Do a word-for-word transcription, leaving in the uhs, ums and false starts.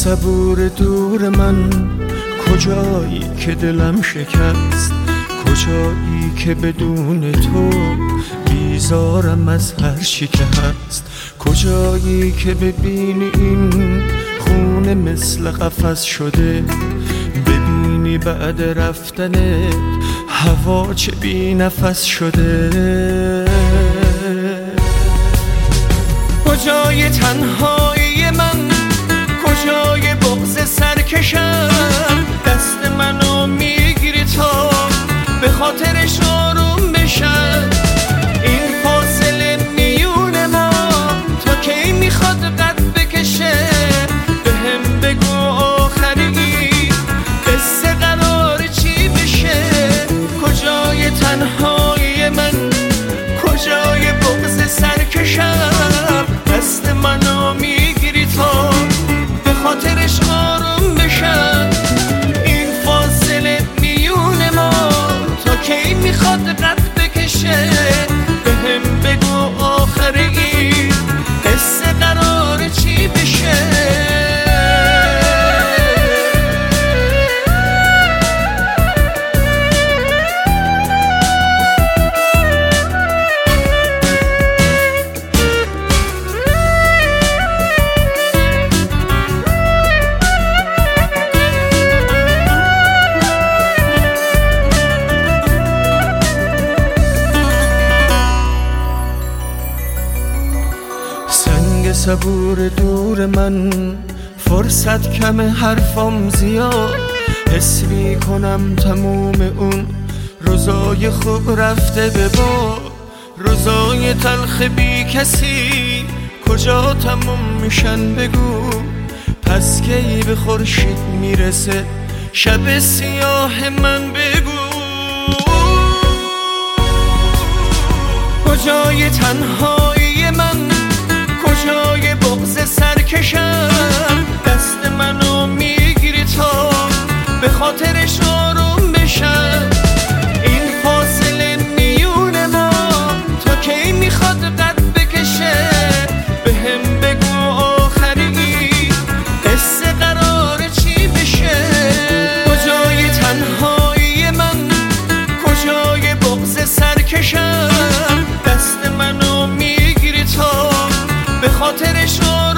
صبور دور من، کجایی که دلم شکست، کجایی که بدون تو بیزارم از هر چی که هست، کجایی که ببینی این خونه مثل قفس شده، ببینی بعد رفتنت هوا چه بی نفس شده. کجای تنهایی من، کجای بغض سرکشم، دست منو میگیری تا به خاطرش آروم بشم. این فاصله میون ما تا کی میخواد قد بکشه، به هم بگو آخری قصه قرار چی بشه. کجای تنهایی من، کجای بغض سرکشم، دست منو میگیری تا به خاطرش آروم بشم. این فاصله میون ما تا کی میخواد قد بکشه، به هم بگو آخری قصه قرار چی بشه. صبور دور من، فرصت کم حرفم زیاد، حس می کنم تموم اون روزای خوب رفته به باد. روزای تلخ بی کسی کجا تموم میشن بگو، پس کی به خورشید میرسه شب سیاه من بگو. کجای تنهایی من، کجای بغض سرکشم، دست منو میگیری تا به خاطرش آروم بشم. این فاصله میون ما تا کی میخواد قد بکشه، به هم بگو آخری قصه قرار چی بشه. کجای تنهایی من، کجای بغض سرکشم، دست منو میگیری تا به خاطرش